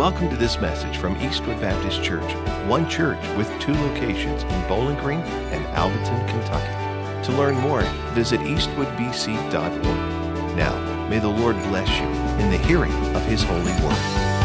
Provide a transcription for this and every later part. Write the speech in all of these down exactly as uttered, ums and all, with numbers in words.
Welcome to this message from Eastwood Baptist Church, one church with two locations in Bowling Green and Alvaton, Kentucky. To learn more, visit eastwood b c dot org. Now, may the Lord bless you in the hearing of His holy word.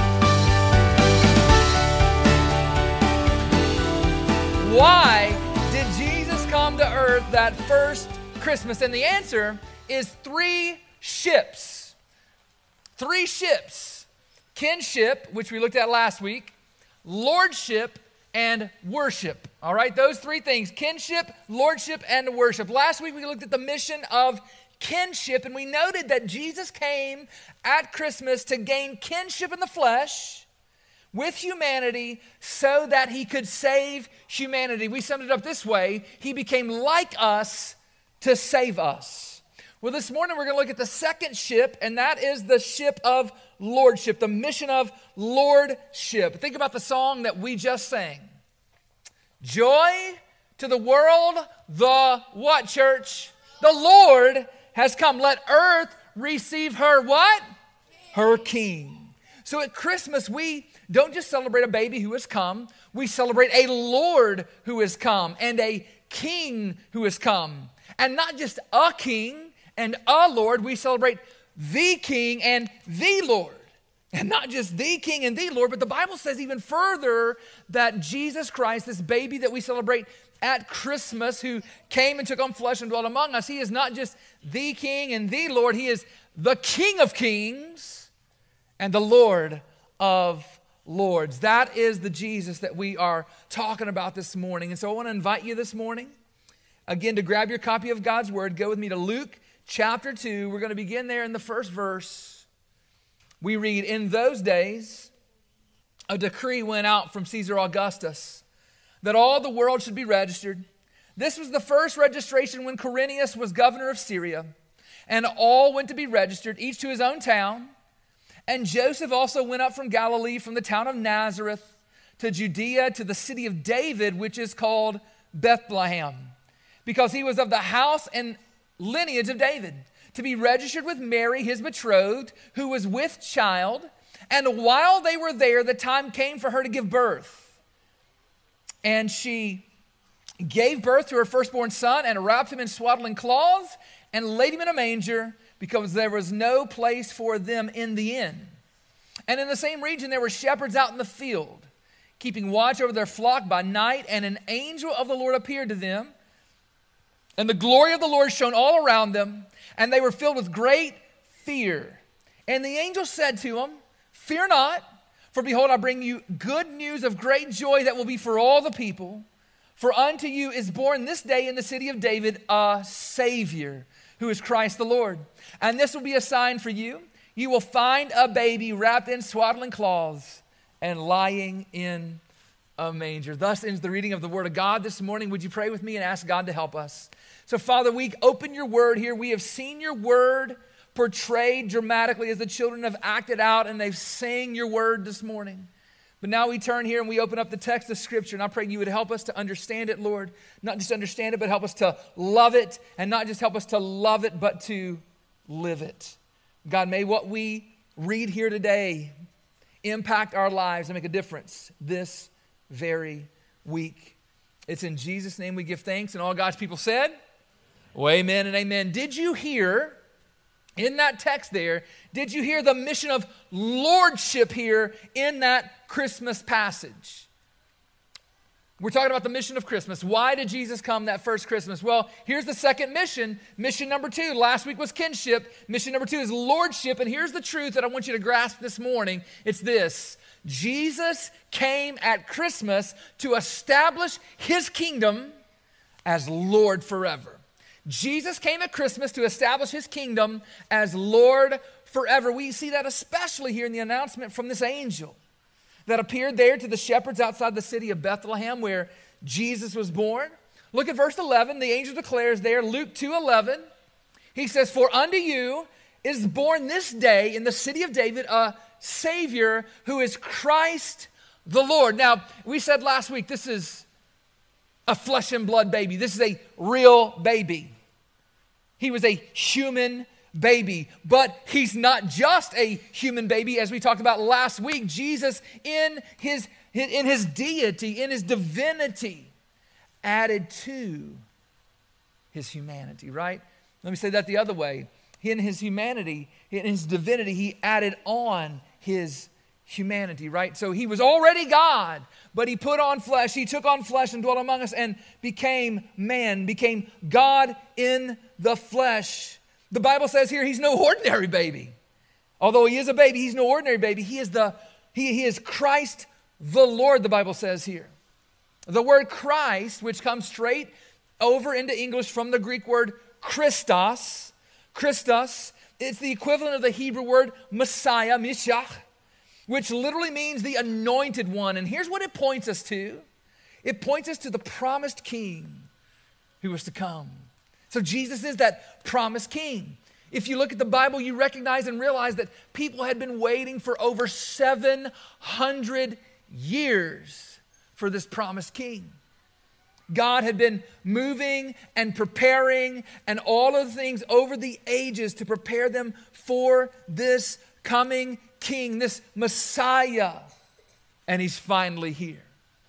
Why did Jesus come to earth that first Christmas? And the answer is three ships. Three ships. Kinship, which we looked at last week, lordship, and worship. All right, those three things, kinship, lordship, and worship. Last week we looked at the mission of kinship, and we noted that Jesus came at Christmas to gain kinship in the flesh with humanity so that He could save humanity. We summed it up this way: He became like us to save us. Well, this morning we're going to look at the second ship, and that is the ship of lordship, the mission of lordship. Think about the song that we just sang. Joy to the world, the what, church? The Lord has come. Let earth receive her what? Her King. So at Christmas, we don't just celebrate a baby who has come. We celebrate a Lord who has come and a King who has come. And not just a King and a Lord, we celebrate the King and the Lord. And not just the King and the Lord, but the Bible says even further that Jesus Christ, this baby that we celebrate at Christmas, who came and took on flesh and dwelt among us, He is not just the King and the Lord, He is the King of kings and the Lord of lords. That is the Jesus that we are talking about this morning. And so I want to invite you this morning, again, to grab your copy of God's Word. Go with me to Luke chapter two. We're going to begin there in the first verse. We read, "In those days, a decree went out from Caesar Augustus that all the world should be registered. This was the first registration when Quirinius was governor of Syria, and all went to be registered, each to his own town. And Joseph also went up from Galilee, from the town of Nazareth, to Judea, to the city of David, which is called Bethlehem, because he was of the house and lineage of David, to be registered with Mary, his betrothed, who was with child. And while they were there, the time came for her to give birth. And she gave birth to her firstborn son and wrapped him in swaddling cloths and laid him in a manger, because there was no place for them in the inn. And in the same region there were shepherds out in the field, keeping watch over their flock by night. And an angel of the Lord appeared to them, and the glory of the Lord shone all around them, and they were filled with great fear. And the angel said to them, 'Fear not, for behold, I bring you good news of great joy that will be for all the people. For unto you is born this day in the city of David a Savior, who is Christ the Lord. And this will be a sign for you. You will find a baby wrapped in swaddling cloths and lying in a manger.'" Thus ends the reading of the Word of God this morning. Would you pray with me and ask God to help us? So, Father, we open your Word here. We have seen your Word portrayed dramatically as the children have acted out, and they've sang your Word this morning. But now we turn here and we open up the text of Scripture, and I pray you would help us to understand it, Lord. Not just understand it, but help us to love it, and not just help us to love it, but to live it. God, may what we read here today impact our lives and make a difference this very week. It's in Jesus' name we give thanks, and all God's people said, well, amen and amen. Did you hear, in that text there, did you hear the mission of lordship here in that Christmas passage? We're talking about the mission of Christmas. Why did Jesus come that first Christmas? Well, here's the second mission. Mission number two. Last week was kinship. Mission number two is lordship. And here's the truth that I want you to grasp this morning. It's this: Jesus came at Christmas to establish His kingdom as Lord forever. Jesus came at Christmas to establish His kingdom as Lord forever. We see that especially here in the announcement from this angel that appeared there to the shepherds outside the city of Bethlehem, where Jesus was born. Look at verse eleven. The angel declares there, Luke two eleven. He says, "For unto you is born this day in the city of David a Savior, who is Christ the Lord." Now, we said last week, this is a flesh and blood baby. This is a real baby. He was a human baby. But he's not just a human baby, as we talked about last week. Jesus, in his, in his deity, in his divinity, added to his humanity, right? Let me say that the other way. In his humanity, in his divinity, he added on his humanity, right? So he was already God, but he put on flesh. He took on flesh and dwelt among us and became man, became God in the flesh. The Bible says here he's no ordinary baby. Although he is a baby, he's no ordinary baby. He is the he, he is Christ the Lord, the Bible says here. The word Christ, which comes straight over into English from the Greek word Christos, Christos, it's the equivalent of the Hebrew word Messiah, Mishach, which literally means the anointed one. And here's what it points us to. It points us to the promised king who was to come. So Jesus is that promised king. If you look at the Bible, you recognize and realize that people had been waiting for over seven hundred years for this promised king. God had been moving and preparing and all of the things over the ages to prepare them for this coming king, this Messiah. And he's finally here.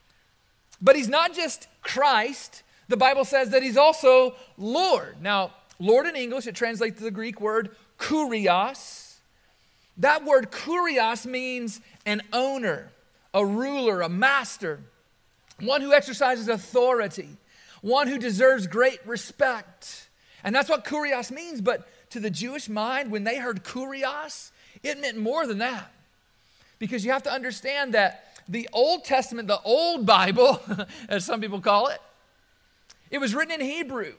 But he's not just Christ. The Bible says that he's also Lord. Now, Lord in English, it translates to the Greek word kurios. That word kurios means an owner, a ruler, a master, one who exercises authority, one who deserves great respect. And that's what kurios means. But to the Jewish mind, when they heard kurios, it meant more than that. Because you have to understand that the Old Testament, the old Bible, as some people call it, it was written in Hebrew.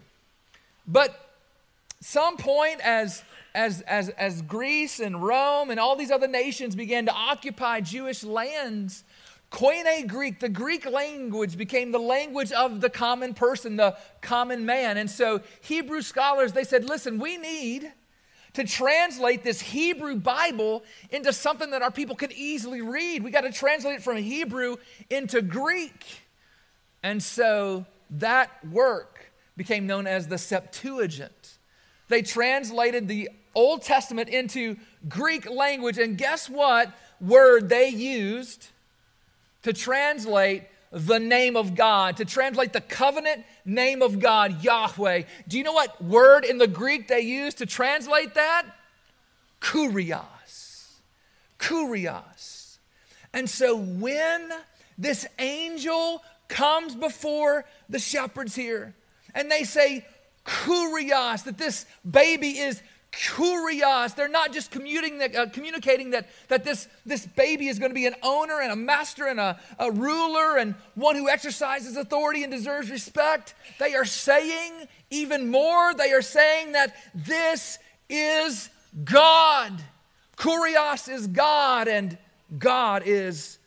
But some point as, as, as, as Greece and Rome and all these other nations began to occupy Jewish lands, Koine Greek, the Greek language, became the language of the common person, the common man. And so Hebrew scholars, they said, listen, we need to translate this Hebrew Bible into something that our people can easily read. We got to translate it from Hebrew into Greek. And so that work became known as the Septuagint. They translated the Old Testament into Greek language. And guess what word they used to translate the name of God, to translate the covenant name of God, Yahweh? Do you know what word in the Greek they used to translate that? Kurios. Kurios. And so when this angel comes before the shepherds here, and they say, Kurios, that this baby is Kurios. They're not just communicating that, uh, communicating that, that this, this baby is going to be an owner and a master and a, a ruler and one who exercises authority and deserves respect. They are saying even more. They are saying that this is God. Kurios is God and God is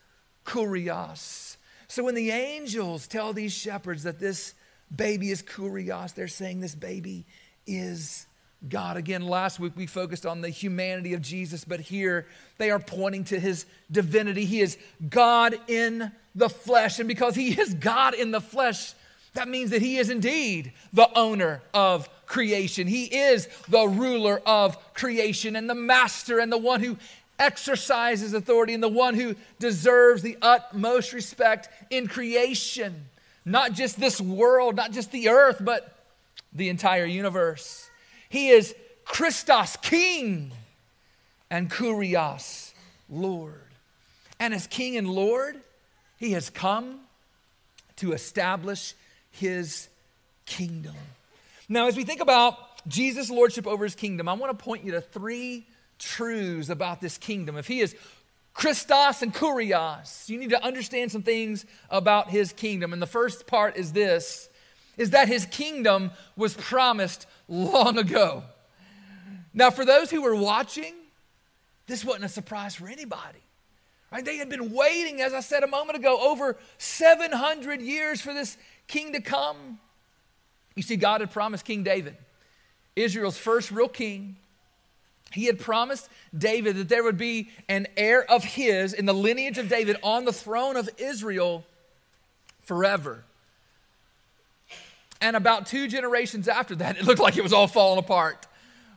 Kurios. So when the angels tell these shepherds that this baby is Kurios, they're saying this baby is God. Again, last week we focused on the humanity of Jesus, but here they are pointing to his divinity. He is God in the flesh. And because he is God in the flesh, that means that he is indeed the owner of creation. He is the ruler of creation and the master and the one who exercises authority and the one who deserves the utmost respect in creation. Not just this world, not just the earth, but the entire universe. He is Christos, King, and Kurios, Lord. And as King and Lord, he has come to establish his kingdom. Now, as we think about Jesus' lordship over his kingdom, I want to point you to three truths about this kingdom. If he is Christos and Kurios, you need to understand some things about his kingdom. And the first part is this, is that his kingdom was promised long ago. Now, for those who were watching, this wasn't a surprise for anybody. Right? They had been waiting, as I said a moment ago, over seven hundred years for this king to come. You see, God had promised King David, Israel's first real king. He had promised David that there would be an heir of his in the lineage of David on the throne of Israel forever. And about two generations after that, it looked like it was all falling apart.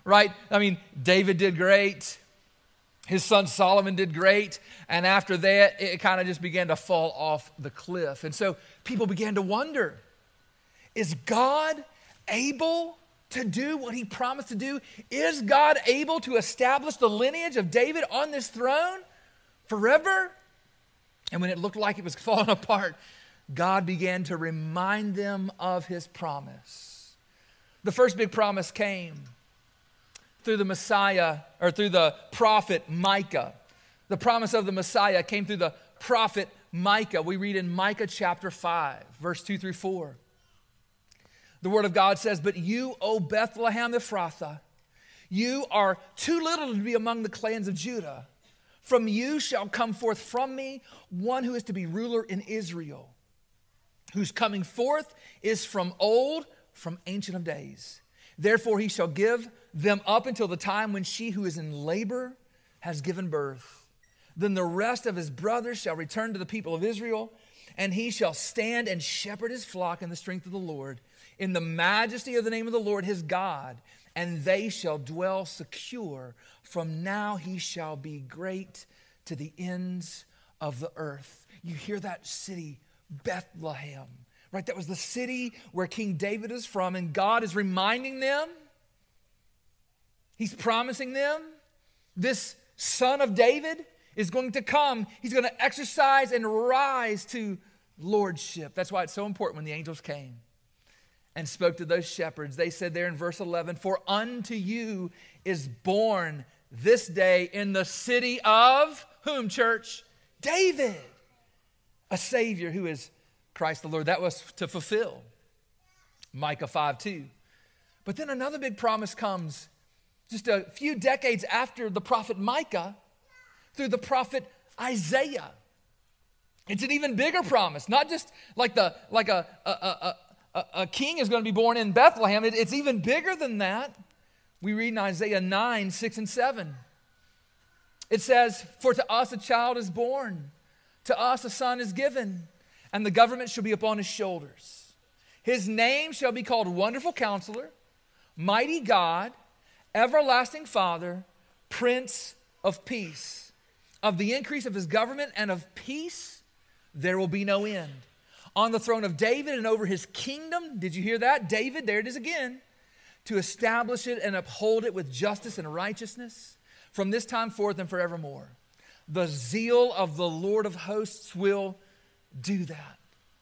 right? I mean, David did great. His son Solomon did great. And after that, it kind of just began to fall off the cliff. And so people began to wonder, is God able to do what he promised to do? Is God able to establish the lineage of David on this throne forever? And when it looked like it was falling apart, God began to remind them of his promise. The first big promise came through the Messiah, or through the prophet Micah. The promise of the Messiah came through the prophet Micah. We read in Micah chapter five, verse two through four. The word of God says, "But you, O Bethlehem Ephrathah, you are too little to be among the clans of Judah. From you shall come forth from me one who is to be ruler in Israel, whose coming forth is from old, from ancient of days. Therefore he shall give them up until the time when she who is in labor has given birth. Then the rest of his brothers shall return to the people of Israel, and he shall stand and shepherd his flock in the strength of the Lord, in the majesty of the name of the Lord his God, and they shall dwell secure. From now he shall be great to the ends of the earth." You hear that city, Bethlehem, right? That was the city where King David is from, and God is reminding them, he's promising them, this son of David is going to come. He's going to exercise and rise to lordship. That's why it's so important when the angels came and spoke to those shepherds. They said there in verse eleven, "For unto you is born this day in the city of," whom, church? David, "a Savior who is Christ the Lord." That was to fulfill Micah five two. But then another big promise comes just a few decades after the prophet Micah through the prophet Isaiah. It's an even bigger promise, not just like the like a a, a, a, a king is going to be born in Bethlehem. It, it's even bigger than that. We read in Isaiah nine, six and seven. It says, "For to us a child is born, to us a son is given, and the government shall be upon his shoulders. His name shall be called Wonderful Counselor, Mighty God, Everlasting Father, Prince of Peace. Of the increase of his government and of peace, there will be no end. On the throne of David and over his kingdom," did you hear that? David, there it is again, "to establish it and uphold it with justice and righteousness from this time forth and forevermore. The zeal of the Lord of hosts will do that."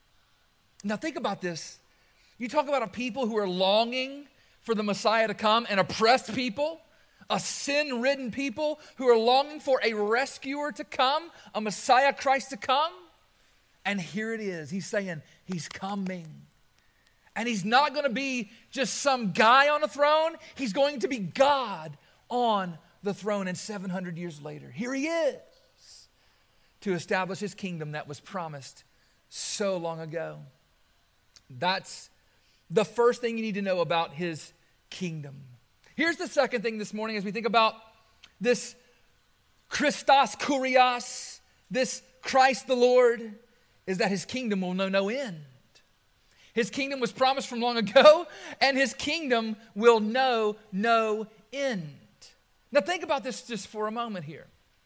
Now think about this. You talk about a people who are longing for the Messiah to come, an oppressed people, a sin-ridden people who are longing for a rescuer to come, a Messiah Christ to come. And here it is. He's saying he's coming. And he's not going to be just some guy on a throne. He's going to be God on the throne. And seven hundred years later, here he is to establish his kingdom that was promised so long ago. That's the first thing you need to know about his kingdom. Here's the second thing this morning as we think about this Christos Kurios, this Christ the Lord, is that his kingdom will know no end. His kingdom was promised from long ago, and his kingdom will know no end. Now think about this just for a moment here.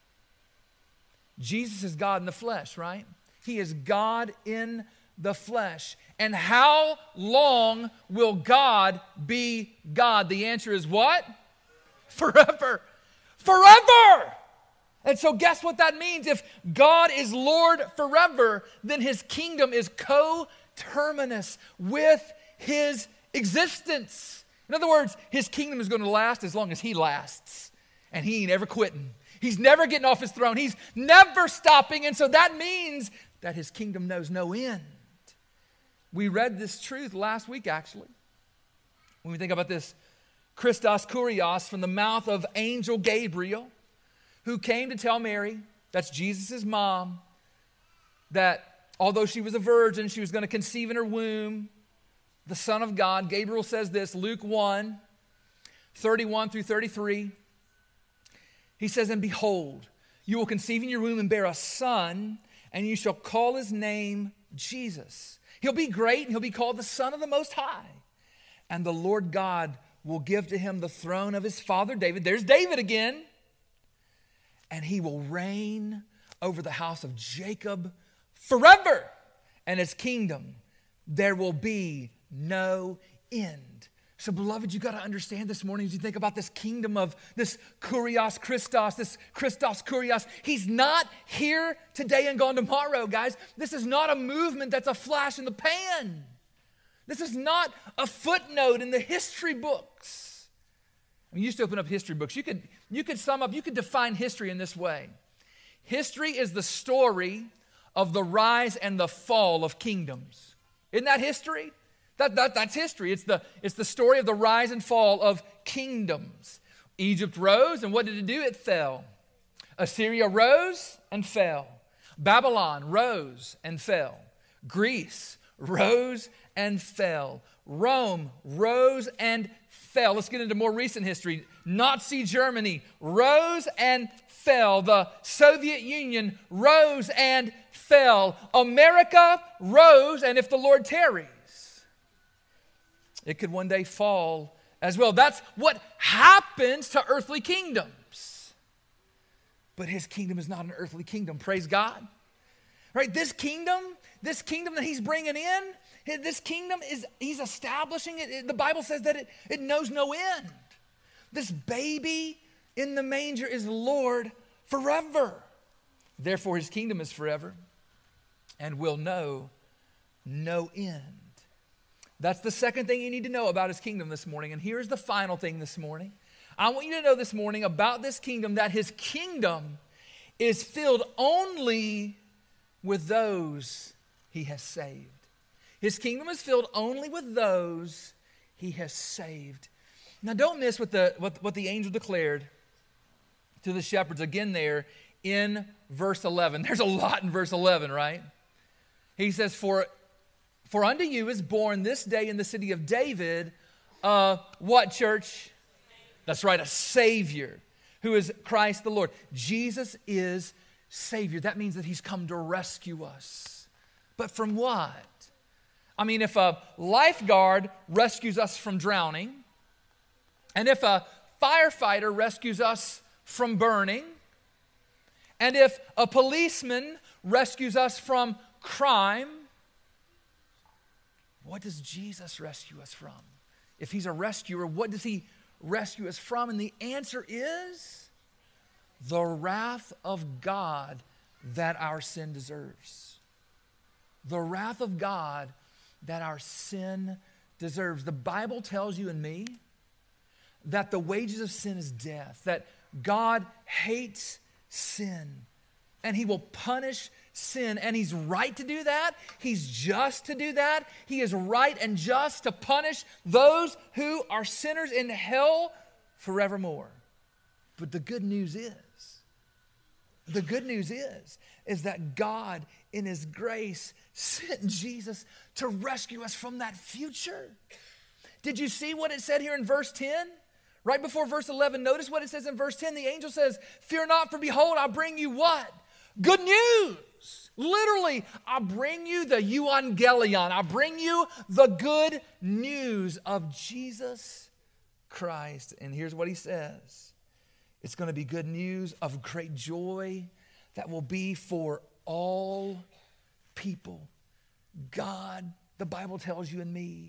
Jesus is God in the flesh, right? He is God in the flesh. And how long will God be God? The answer is what? Forever. Forever! And so guess what that means? If God is Lord forever, then his kingdom is coterminous with his existence. In other words, his kingdom is going to last as long as he lasts. And he ain't ever quitting. He's never getting off his throne. He's never stopping. And so that means that his kingdom knows no end. We read this truth last week, actually. When we think about this Christos Kurios from the mouth of angel Gabriel, who came to tell Mary, that's Jesus' mom, that although she was a virgin, she was going to conceive in her womb the Son of God. Gabriel says this, Luke one, thirty-one through thirty-three. He says, "And behold, you will conceive in your womb and bear a son, and you shall call his name Jesus. He'll be great, and he'll be called the Son of the Most High. And the Lord God will give to him the throne of his father David. There's David again. And he will reign over the house of Jacob forever. And his kingdom, there will be no end. So, beloved, you got to understand this morning as you think about this kingdom of this Kurios Christos, this Christos Kurios. He's not here today and gone tomorrow, guys. This is not a movement that's a flash in the pan. This is not a footnote in the history books. I mean, you used to open up history books. You could, you could sum up, you could define history in this way. History is the story of the rise and the fall of kingdoms. Isn't that history? That, that, that's history. It's the, it's the story of the rise and fall of kingdoms. Egypt rose, and what did it do? It fell. Assyria rose and fell. Babylon rose and fell. Greece rose and fell. Rome rose and fell. Let's get into more recent history. Nazi Germany rose and fell. The Soviet Union rose and fell. America rose, and if the Lord tarries, it could one day fall as well. That's what happens to earthly kingdoms. But his kingdom is not an earthly kingdom. Praise God. Right? This kingdom, this kingdom that he's bringing in, this kingdom is, he's establishing it. it the Bible says that it, it knows no end. This baby in the manger is Lord forever. Therefore, his kingdom is forever and will know no end. That's the second thing you need to know about his kingdom this morning. And here's the final thing this morning. I want you to know this morning about this kingdom, that his kingdom is filled only with those he has saved. His kingdom is filled only with those he has saved. Now don't miss what the, what, what the angel declared to the shepherds again there in verse eleven. There's a lot in verse eleven, right? He says, for For unto you is born this day in the city of David, uh, what church? That's right, a Savior, who is Christ the Lord. Jesus is Savior. That means that he's come to rescue us. But from what? I mean, if a lifeguard rescues us from drowning, and if a firefighter rescues us from burning, and if a policeman rescues us from crime, what does Jesus rescue us from? If he's a rescuer, what does he rescue us from? And the answer is the wrath of God that our sin deserves. The wrath of God that our sin deserves. The Bible tells you and me that the wages of sin is death, that God hates sin, and he will punish sin, and he's right to do that. He's just to do that. He is right and just to punish those who are sinners in hell forevermore. But the good news is, the good news is, is that God in his grace sent Jesus to rescue us from that future. Did you see what it said here in verse ten? Right before verse eleven, notice what it says in verse ten. The angel says, fear not, for behold, I'll bring you what? Good news. Literally, I bring you the euangelion. I bring you the good news of Jesus Christ. And here's what he says. It's going to be good news of great joy that will be for all people. God, the Bible tells you and me,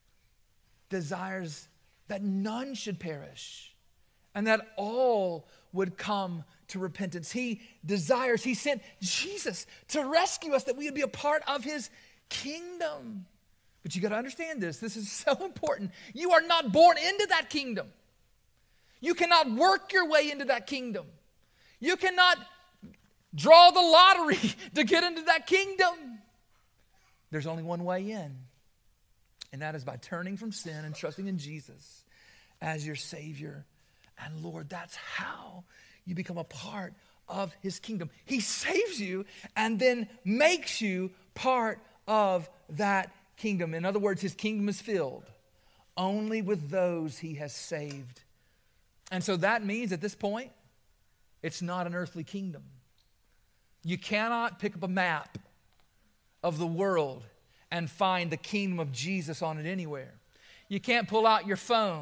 desires that none should perish and that all would come to repentance. He desires, he sent Jesus to rescue us, that we would be a part of his kingdom. But you got to understand this. This is so important. You are not born into that kingdom. You cannot work your way into that kingdom. You cannot draw the lottery to get into that kingdom. There's only one way in, and that is by turning from sin and trusting in Jesus as your Savior and Lord. That's how you become a part of his kingdom. He saves you and then makes you part of that kingdom. In other words, his kingdom is filled only with those he has saved. And so that means at this point, it's not an earthly kingdom. You cannot pick up a map of the world and find the kingdom of Jesus on it anywhere. You can't pull out your phone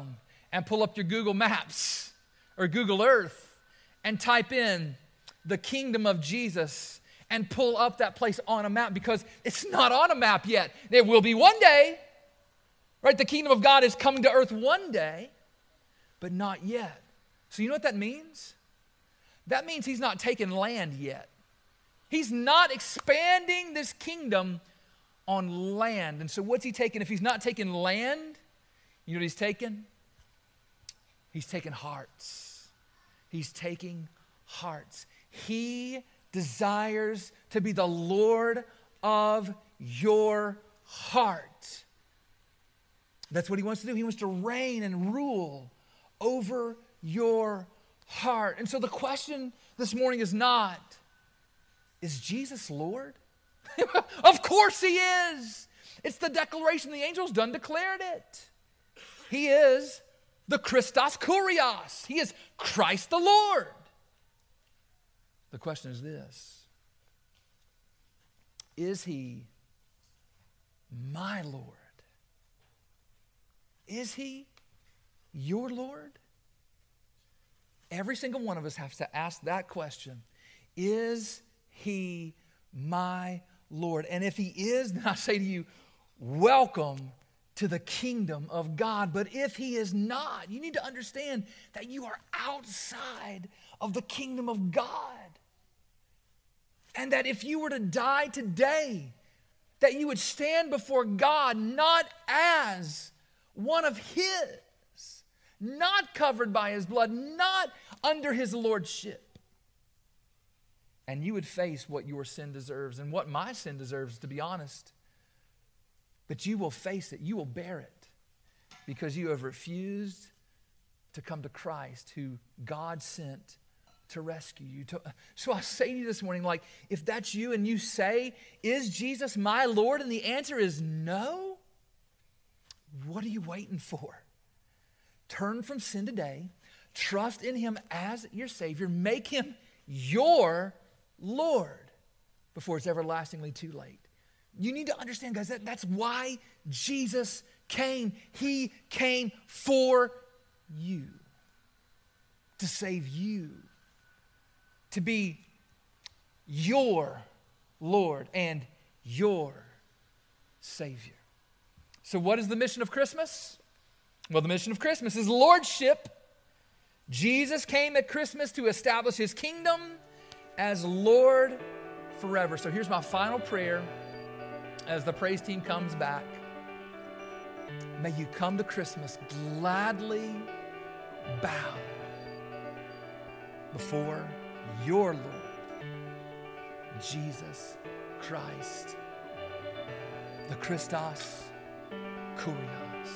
and pull up your Google Maps or Google Earth and type in the kingdom of Jesus and pull up that place on a map, because it's not on a map yet. It will be one day, right? The kingdom of God is coming to earth one day, but not yet. So you know what that means? That means he's not taken land yet. He's not expanding this kingdom on land. And so what's he taking? If he's not taking land, you know what he's taking? He's taking hearts. He's taking hearts. He desires to be the Lord of your heart. That's what he wants to do. He wants to reign and rule over your heart. And so the question this morning is not, is Jesus Lord? Of course he is. It's the declaration the angel's done declared it. He is the Christos Kurios. He is Christ the Lord. The question is this: is he my Lord? Is he your Lord? Every single one of us has to ask that question. Is he my Lord? And if he is, then I say to you, welcome to the kingdom of God. But if he is not, you need to understand that you are outside of the kingdom of God. And that if you were to die today, that you would stand before God not as one of his, not covered by his blood, not under his lordship. And you would face what your sin deserves and what my sin deserves, to be honest. But you will face it. You will bear it because you have refused to come to Christ, who God sent to rescue you. To, so I say to you this morning, like, if that's you and you say, is Jesus my Lord? And the answer is no. What are you waiting for? Turn from sin today. Trust in him as your Savior. Make him your Lord before it's everlastingly too late. You need to understand, guys, that that's why Jesus came. He came for you, to save you, to be your Lord and your Savior. So what is the mission of Christmas? Well, the mission of Christmas is lordship. Jesus came at Christmas to establish his kingdom as Lord forever. So here's my final prayer as the praise team comes back. May you come to Christmas gladly bow before your Lord, Jesus Christ, the Christos Kurios.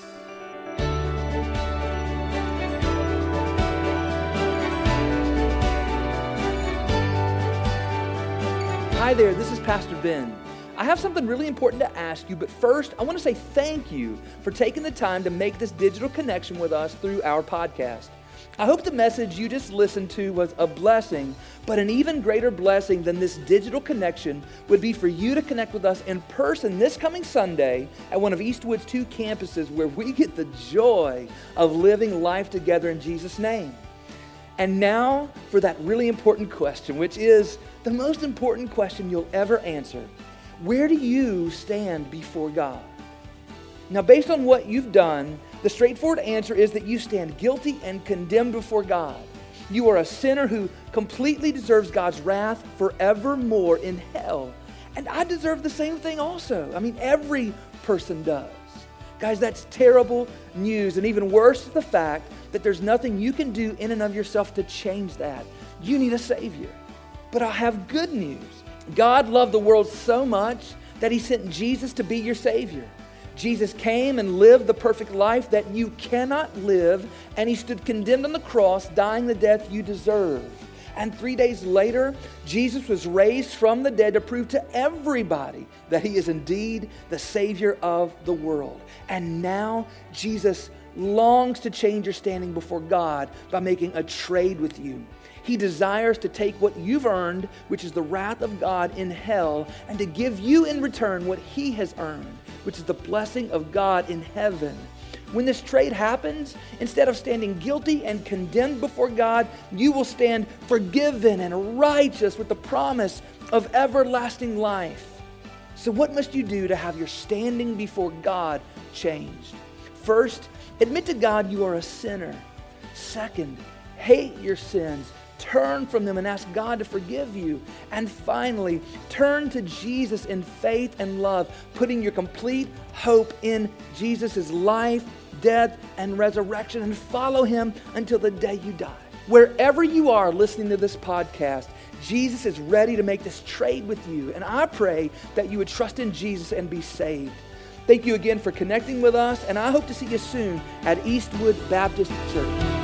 Hi there, this is Pastor Ben. I have something really important to ask you, but first, I want to say thank you for taking the time to make this digital connection with us through our podcast. I hope the message you just listened to was a blessing, but an even greater blessing than this digital connection would be for you to connect with us in person this coming Sunday at one of Eastwood's two campuses, where we get the joy of living life together in Jesus' name. And now for that really important question, which is the most important question you'll ever answer. Where do you stand before God? Now, based on what you've done, the straightforward answer is that you stand guilty and condemned before God. You are a sinner who completely deserves God's wrath forevermore in hell. And I deserve the same thing also. I mean, every person does. Guys, that's terrible news. And even worse is the fact that there's nothing you can do in and of yourself to change that. You need a Savior. But I have good news. God loved the world so much that he sent Jesus to be your Savior. Jesus came and lived the perfect life that you cannot live, and he stood condemned on the cross, dying the death you deserve. And three days later, Jesus was raised from the dead to prove to everybody that he is indeed the Savior of the world. And now Jesus longs to change your standing before God by making a trade with you. He desires to take what you've earned, which is the wrath of God in hell, and to give you in return what he has earned, which is the blessing of God in heaven. When this trade happens, instead of standing guilty and condemned before God, you will stand forgiven and righteous with the promise of everlasting life. So what must you do to have your standing before God changed? First, admit to God you are a sinner. Second, hate your sins. Turn from them and ask God to forgive you. And finally, turn to Jesus in faith and love, putting your complete hope in Jesus' life, death, and resurrection, and follow him until the day you die. Wherever you are listening to this podcast, Jesus is ready to make this trade with you. And I pray that you would trust in Jesus and be saved. Thank you again for connecting with us, and I hope to see you soon at Eastwood Baptist Church.